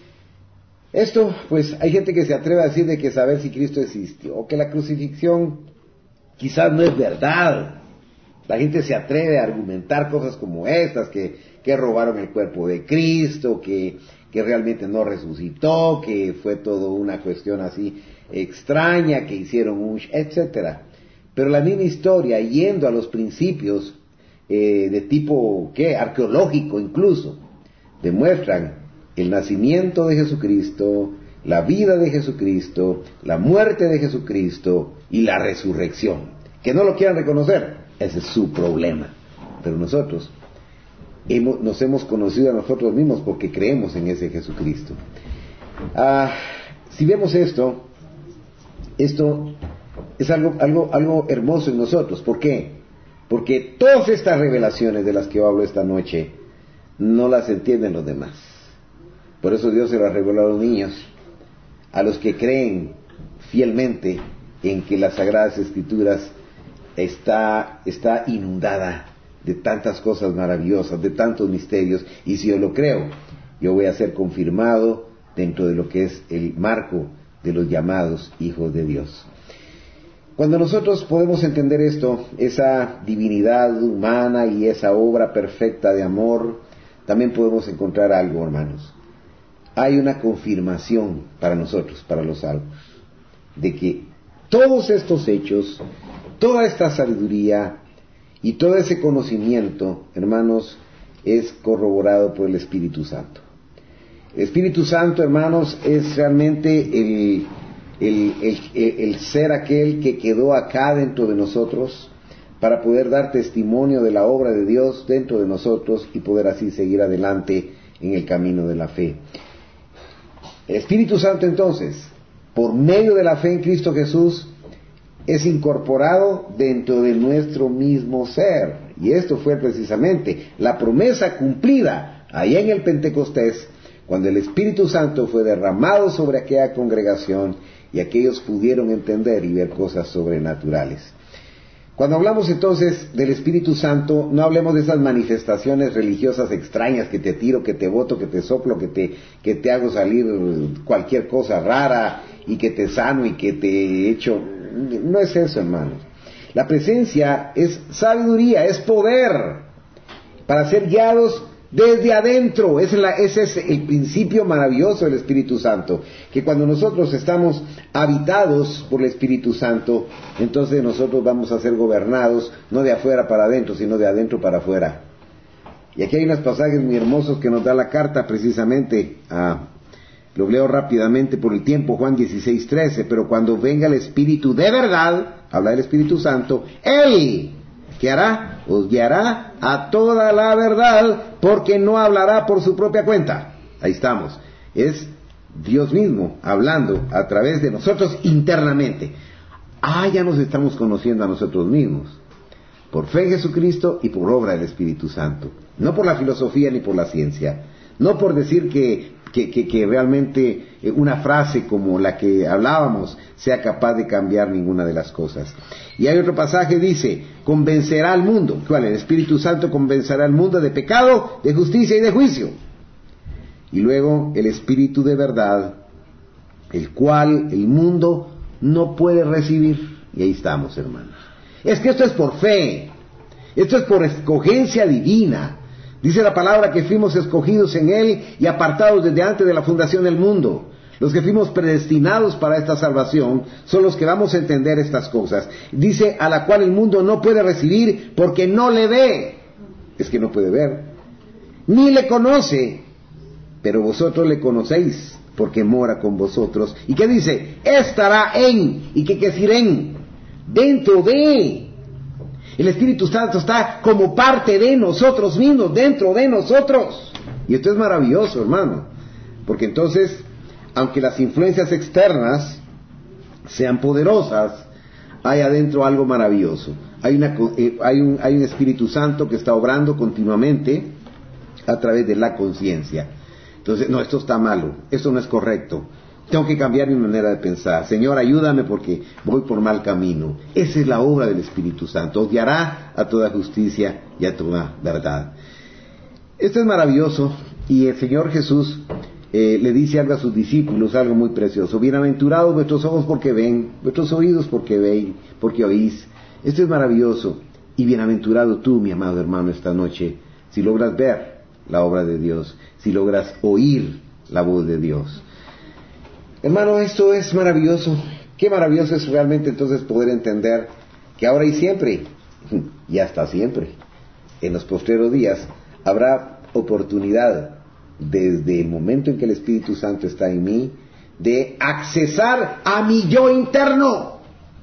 Esto, pues, hay gente que se atreve a decir de que saber si Cristo existió, o que la crucifixión quizás no es verdad. La gente se atreve a argumentar cosas como estas, que robaron el cuerpo de Cristo, que realmente no resucitó, que fue todo una cuestión así extraña, que hicieron etcétera. Pero la misma historia, yendo a los principios de tipo, arqueológico incluso, demuestran el nacimiento de Jesucristo, la vida de Jesucristo, la muerte de Jesucristo y la resurrección. Que no lo quieran reconocer, ese es su problema. Pero nosotros nos hemos conocido a nosotros mismos porque creemos en ese Jesucristo. Si vemos esto es algo hermoso en nosotros. ¿Por qué? Porque todas estas revelaciones de las que yo hablo esta noche no las entienden los demás. Por eso Dios se las reveló a los niños, a los que creen fielmente en que las Sagradas Escrituras está inundada de tantas cosas maravillosas, de tantos misterios, y si yo lo creo, yo voy a ser confirmado dentro de lo que es el marco de los llamados hijos de Dios. Cuando nosotros podemos entender esto, esa divinidad humana y esa obra perfecta de amor, también podemos encontrar algo, hermanos. Hay una confirmación para nosotros, para los salvos, de que todos estos hechos, toda esta sabiduría y todo ese conocimiento, hermanos, es corroborado por el Espíritu Santo. El Espíritu Santo, hermanos, es realmente el ser aquel que quedó acá dentro de nosotros para poder dar testimonio de la obra de Dios dentro de nosotros y poder así seguir adelante en el camino de la fe. El Espíritu Santo, entonces, por medio de la fe en Cristo Jesús, es incorporado dentro de nuestro mismo ser. Y esto fue precisamente la promesa cumplida allá en el Pentecostés, cuando el Espíritu Santo fue derramado sobre aquella congregación y aquellos pudieron entender y ver cosas sobrenaturales. Cuando hablamos entonces del Espíritu Santo, no hablemos de esas manifestaciones religiosas extrañas, que te tiro, que te boto, que te soplo, que te hago salir cualquier cosa rara, y que te sano y que te echo. No es eso, hermanos. La presencia es sabiduría, es poder, para ser guiados desde adentro. Ese es el principio maravilloso del Espíritu Santo, que cuando nosotros estamos habitados por el Espíritu Santo, entonces nosotros vamos a ser gobernados no de afuera para adentro, sino de adentro para afuera. Y aquí hay unos pasajes muy hermosos que nos da la carta precisamente lo leo rápidamente por el tiempo, Juan 16:13, pero cuando venga el Espíritu de verdad, habla del Espíritu Santo, Él, ¿qué hará? Os guiará a toda la verdad, porque no hablará por su propia cuenta. Ahí estamos. Es Dios mismo hablando a través de nosotros internamente. Ya nos estamos conociendo a nosotros mismos, por fe en Jesucristo y por obra del Espíritu Santo. No por la filosofía ni por la ciencia. No por decir que realmente una frase como la que hablábamos sea capaz de cambiar ninguna de las cosas. Y hay otro pasaje, dice, convencerá al mundo. ¿Cuál? El Espíritu Santo convencerá al mundo de pecado, de justicia y de juicio. Y luego el Espíritu de verdad, el cual el mundo no puede recibir. Y ahí estamos, hermanos. Es que esto es por fe, esto es por escogencia divina. Dice la palabra que fuimos escogidos en Él y apartados desde antes de la fundación del mundo. Los que fuimos predestinados para esta salvación son los que vamos a entender estas cosas. Dice, a la cual el mundo no puede recibir porque no le ve. Es que no puede ver, ni le conoce, pero vosotros le conocéis porque mora con vosotros. ¿Y qué dice? Estará en, ¿y qué quiere decir en? Dentro de. El Espíritu Santo está como parte de nosotros mismos, dentro de nosotros. Y esto es maravilloso, hermano, porque entonces, aunque las influencias externas sean poderosas, hay adentro algo maravilloso. Hay un Espíritu Santo que está obrando continuamente a través de la conciencia. Entonces, no, esto está malo, esto no es correcto. Tengo que cambiar mi manera de pensar. Señor, ayúdame porque voy por mal camino. Esa es la obra del Espíritu Santo. Os guiará a toda justicia y a toda verdad. Esto es maravilloso. Y el Señor Jesús le dice algo a sus discípulos, algo muy precioso. Bienaventurados vuestros ojos porque ven, vuestros oídos porque veis, porque oís. Esto es maravilloso. Y bienaventurado tú, mi amado hermano, esta noche, si logras ver la obra de Dios, si logras oír la voz de Dios. Hermano, esto es maravilloso. Qué maravilloso es realmente entonces poder entender que ahora y siempre, y hasta siempre, en los postreros días, habrá oportunidad, desde el momento en que el Espíritu Santo está en mí, de accesar a mi yo interno.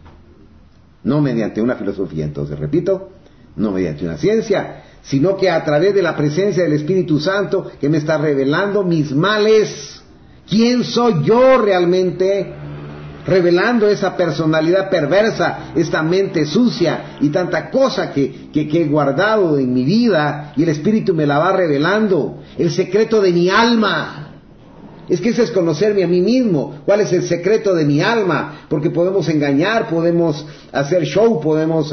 No mediante una filosofía, entonces, repito, no mediante una ciencia, sino que a través de la presencia del Espíritu Santo que me está revelando mis males. ¿Quién soy yo realmente? Revelando esa personalidad perversa, esta mente sucia y tanta cosa que he guardado en mi vida, y el Espíritu me la va revelando. El secreto de mi alma. Es que ese es conocerme a mí mismo. ¿Cuál es el secreto de mi alma? Porque podemos engañar, podemos hacer show, podemos,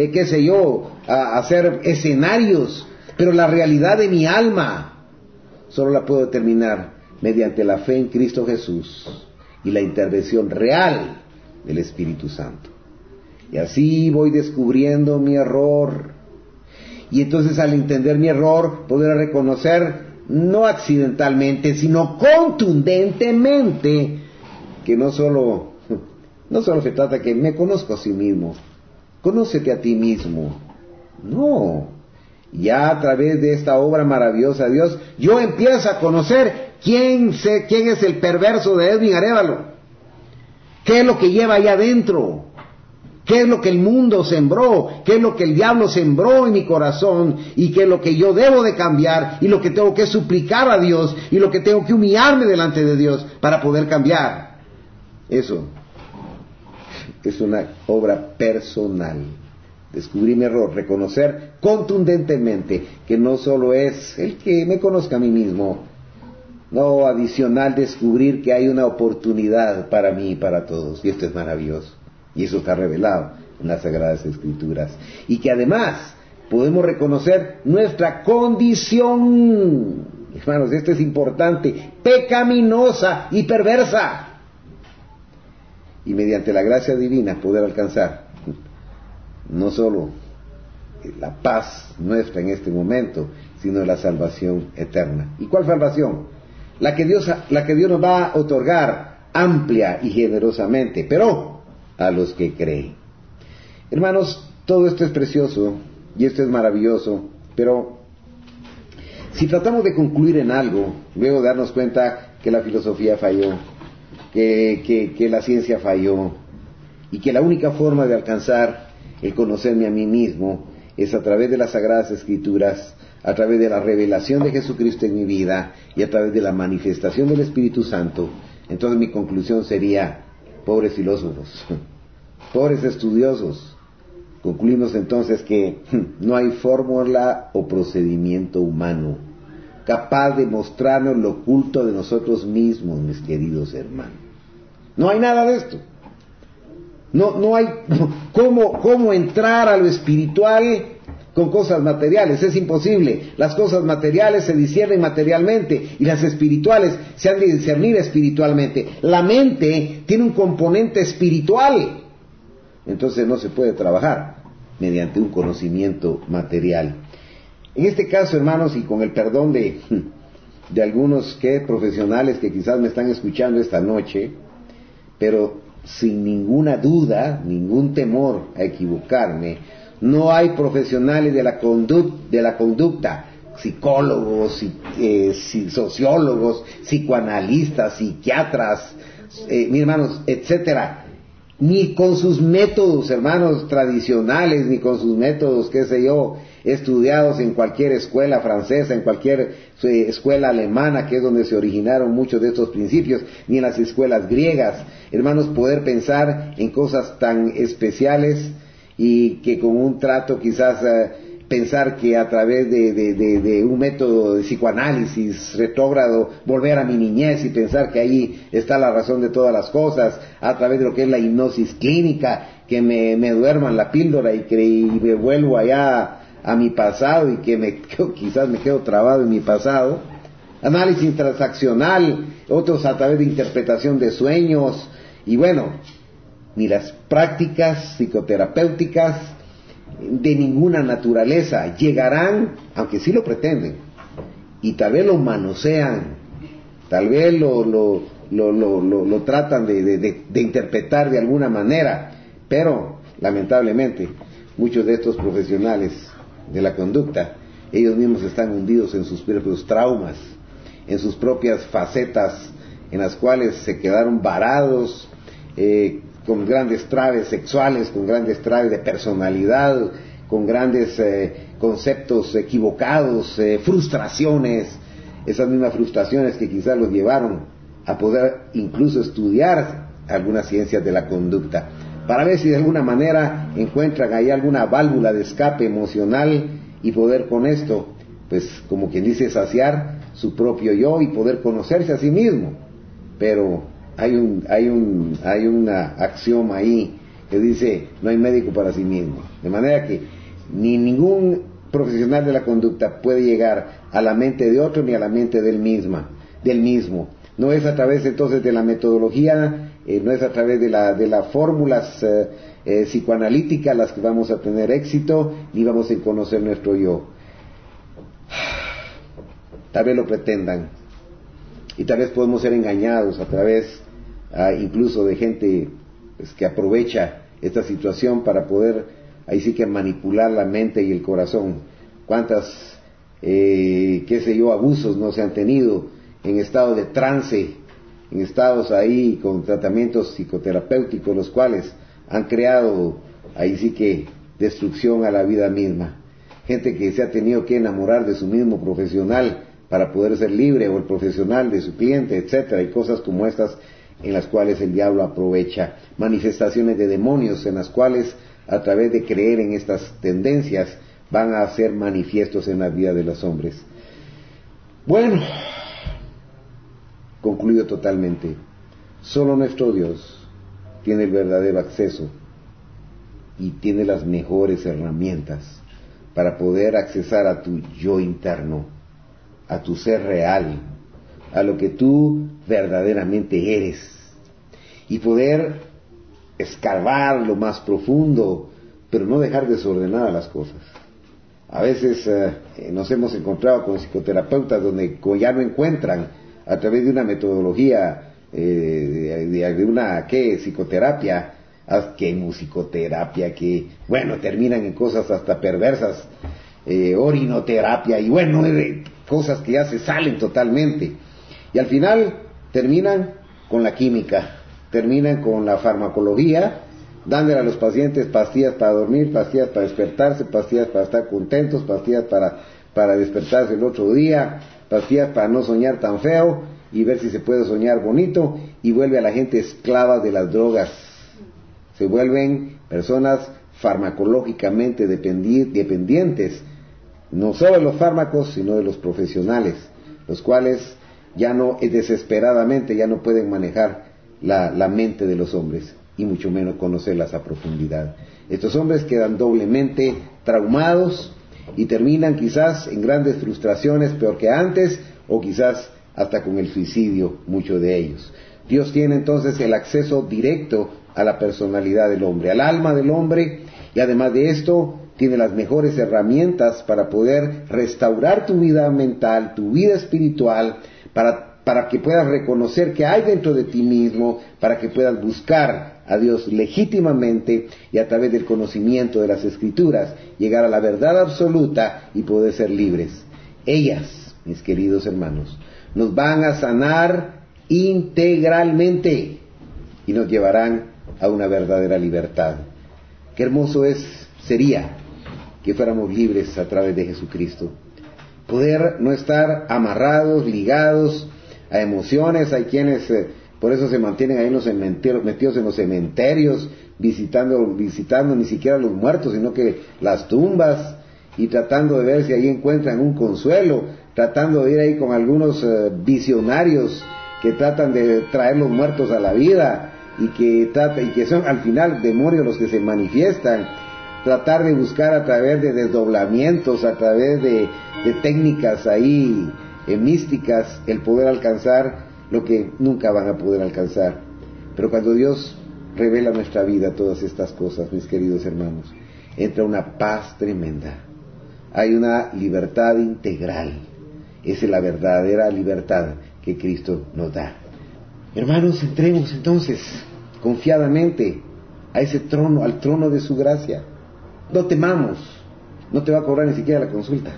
hacer escenarios, pero la realidad de mi alma solo la puedo determinar mediante la fe en Cristo Jesús y la intervención real del Espíritu Santo. Y así voy descubriendo mi error. Y entonces, al entender mi error, poder reconocer, no accidentalmente, sino contundentemente, que no solo se trata de que me conozco a sí mismo. Conócete a ti mismo. No. Ya a través de esta obra maravillosa de Dios, yo empiezo a conocer quién es el perverso de Edwin Arévalo, qué es lo que lleva allá adentro, qué es lo que el mundo sembró, qué es lo que el diablo sembró en mi corazón, y qué es lo que yo debo de cambiar, y lo que tengo que suplicar a Dios, y lo que tengo que humillarme delante de Dios para poder cambiar. Eso es una obra personal. Descubrir mi error, reconocer contundentemente que no solo es el que me conozca a mí mismo, no, adicional, descubrir que hay una oportunidad para mí y para todos, y esto es maravilloso, y eso está revelado en las Sagradas Escrituras, y que además podemos reconocer nuestra condición, hermanos, esto es importante, pecaminosa y perversa, y mediante la gracia divina poder alcanzar no solo la paz nuestra en este momento, sino la salvación eterna. ¿Y cuál salvación? La que Dios nos va a otorgar amplia y generosamente, pero a los que creen. Hermanos, todo esto es precioso y esto es maravilloso, pero si tratamos de concluir en algo, luego de darnos cuenta que la filosofía falló, que la ciencia falló, y que la única forma de alcanzar el conocerme a mí mismo es a través de las Sagradas Escrituras, a través de la revelación de Jesucristo en mi vida y a través de la manifestación del Espíritu Santo, entonces mi conclusión sería: pobres filósofos, pobres estudiosos. Concluimos entonces que no hay fórmula o procedimiento humano capaz de mostrarnos lo oculto de nosotros mismos, mis queridos hermanos. No hay nada de esto. No hay cómo entrar a lo espiritual con cosas materiales. Es imposible. Las cosas materiales se disciernen materialmente y las espirituales se han de discernir espiritualmente. La mente tiene un componente espiritual. Entonces no se puede trabajar mediante un conocimiento material. En este caso, hermanos, y con el perdón de algunos profesionales que quizás me están escuchando esta noche, pero sin ninguna duda, ningún temor a equivocarme, no hay profesionales de la conducta, psicólogos, sociólogos, psicoanalistas, psiquiatras, mis hermanos, etcétera, ni con sus métodos, hermanos, tradicionales, ni con sus métodos, qué sé yo, estudiados en cualquier escuela francesa, en cualquier escuela alemana, que es donde se originaron muchos de estos principios, ni en las escuelas griegas, hermanos, poder pensar en cosas tan especiales y que con un trato quizás pensar que a través de un método de psicoanálisis retrógrado, volver a mi niñez y pensar que ahí está la razón de todas las cosas, a través de lo que es la hipnosis clínica, que me duerman la píldora y me vuelvo allá a mi pasado y que quizás me quedo trabado en mi pasado. Análisis transaccional, otros a través de interpretación de sueños, y bueno, ni las prácticas psicoterapéuticas de ninguna naturaleza llegarán, aunque sí lo pretenden, y tal vez lo manosean, tal vez lo tratan de interpretar de alguna manera, pero lamentablemente muchos de estos profesionales de la conducta, ellos mismos están hundidos en sus propios traumas, en sus propias facetas, en las cuales se quedaron varados, con grandes traves sexuales, con grandes traves de personalidad, con grandes conceptos equivocados, frustraciones, esas mismas frustraciones que quizás los llevaron a poder incluso estudiar algunas ciencias de la conducta, para ver si de alguna manera encuentran ahí alguna válvula de escape emocional y poder con esto, pues como quien dice, saciar su propio yo y poder conocerse a sí mismo. Pero hay una axioma ahí que dice: no hay médico para sí mismo, de manera que ni ningún profesional de la conducta puede llegar a la mente de otro ni a la mente del mismo. No es a través entonces de la metodología, no es a través de las fórmulas psicoanalíticas las que vamos a tener éxito, ni vamos a conocer nuestro yo. Tal vez lo pretendan, y tal vez podemos ser engañados a través incluso de gente pues, que aprovecha esta situación para poder, ahí sí que manipular la mente y el corazón. Cuántas, abusos no se han tenido en estado de trance, en estados ahí con tratamientos psicoterapéuticos, los cuales han creado, ahí sí que, destrucción a la vida misma. Gente que se ha tenido que enamorar de su mismo profesional para poder ser libre, o el profesional de su cliente, etcétera, y cosas como estas en las cuales el diablo aprovecha, manifestaciones de demonios en las cuales a través de creer en estas tendencias van a ser manifiestos en la vida de los hombres. Bueno, concluyo totalmente. Solo nuestro Dios tiene el verdadero acceso y tiene las mejores herramientas para poder accesar a tu yo interno, a tu ser real, a lo que tú verdaderamente eres, y poder escarbar lo más profundo, pero no dejar desordenadas las cosas. A veces nos hemos encontrado con psicoterapeutas donde ya no encuentran, a través de una metodología de una psicoterapia, que musicoterapia, que bueno, terminan en cosas hasta perversas, orinoterapia, y bueno, cosas que ya se salen totalmente, y al final terminan con la química, terminan con la farmacología, dándole a los pacientes pastillas para dormir, pastillas para despertarse, pastillas para estar contentos, pastillas para despertarse el otro día, pastillas para no soñar tan feo y ver si se puede soñar bonito, y vuelve a la gente esclava de las drogas. Se vuelven personas farmacológicamente dependientes, no solo de los fármacos, sino de los profesionales, los cuales ya no, desesperadamente, ya no pueden manejar la mente de los hombres, y mucho menos conocerlas a profundidad. Estos hombres quedan doblemente traumados y terminan quizás en grandes frustraciones, peor que antes, o quizás hasta con el suicidio, muchos de ellos. Dios tiene entonces el acceso directo a la personalidad del hombre, al alma del hombre, y además de esto tiene las mejores herramientas para poder restaurar tu vida mental, tu vida espiritual, para que puedas reconocer que hay dentro de ti mismo, para que puedas buscar a Dios legítimamente, y a través del conocimiento de las Escrituras llegar a la verdad absoluta y poder ser libres. Ellas, mis queridos hermanos, nos van a sanar integralmente y nos llevarán a una verdadera libertad. Qué hermoso sería que fuéramos libres a través de Jesucristo, poder no estar amarrados, ligados a emociones. Hay quienes por eso se mantienen ahí en los cementerios, metidos en los cementerios, visitando ni siquiera los muertos, sino que las tumbas, y tratando de ver si ahí encuentran un consuelo, tratando de ir ahí con algunos visionarios que tratan de traer los muertos a la vida, y que son al final demonios los que se manifiestan. Tratar de buscar a través de desdoblamientos, a través de técnicas ahí místicas, el poder alcanzar lo que nunca van a poder alcanzar. Pero cuando Dios revela a nuestra vida todas estas cosas, mis queridos hermanos, entra una paz tremenda, hay una libertad integral. Esa es la verdadera libertad que Cristo nos da. Hermanos, entremos entonces confiadamente a ese trono, al trono de su gracia. No temamos, no te va a cobrar ni siquiera la consulta.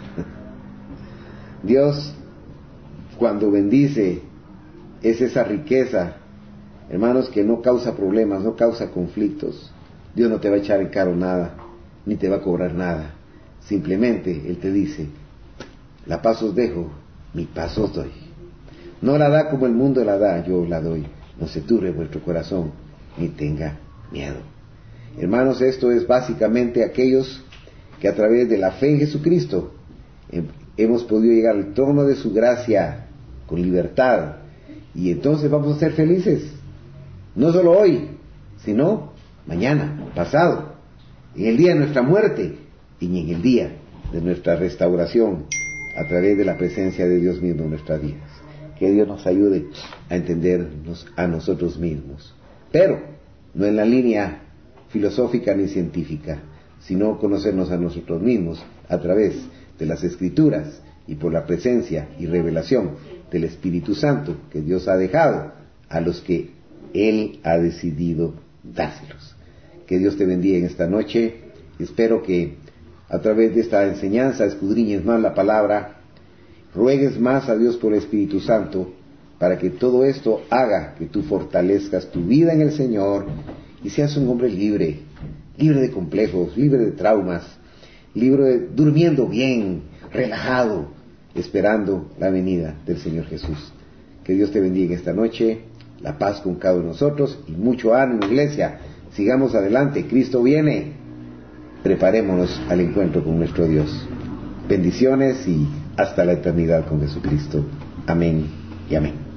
Dios, cuando bendice, es esa riqueza, hermanos, que no causa problemas, no causa conflictos. Dios no te va a echar en caro nada, ni te va a cobrar nada. Simplemente Él te dice: la paz os dejo, mi paz os doy. No la da como el mundo la da, yo la doy. No se turbe vuestro corazón, ni tenga miedo. Hermanos, esto es básicamente aquellos que a través de la fe en Jesucristo hemos podido llegar al trono de su gracia con libertad, y entonces vamos a ser felices, no solo hoy, sino mañana, pasado, en el día de nuestra muerte y en el día de nuestra restauración a través de la presencia de Dios mismo en nuestras vidas. Que Dios nos ayude a entendernos a nosotros mismos, pero no en la línea filosófica ni científica, sino conocernos a nosotros mismos a través de las Escrituras y por la presencia y revelación del Espíritu Santo que Dios ha dejado a los que Él ha decidido dárselos. Que Dios te bendiga en esta noche. Espero que a través de esta enseñanza escudriñes más la palabra, ruegues más a Dios por el Espíritu Santo, para que todo esto haga que tú fortalezcas tu vida en el Señor y seas un hombre libre, libre de complejos, libre de traumas, durmiendo bien, relajado, esperando la venida del Señor Jesús. Que Dios te bendiga esta noche, la paz con cada uno de nosotros, y mucho ánimo, iglesia. Sigamos adelante, Cristo viene. Preparémonos al encuentro con nuestro Dios. Bendiciones y hasta la eternidad con Jesucristo. Amén y amén.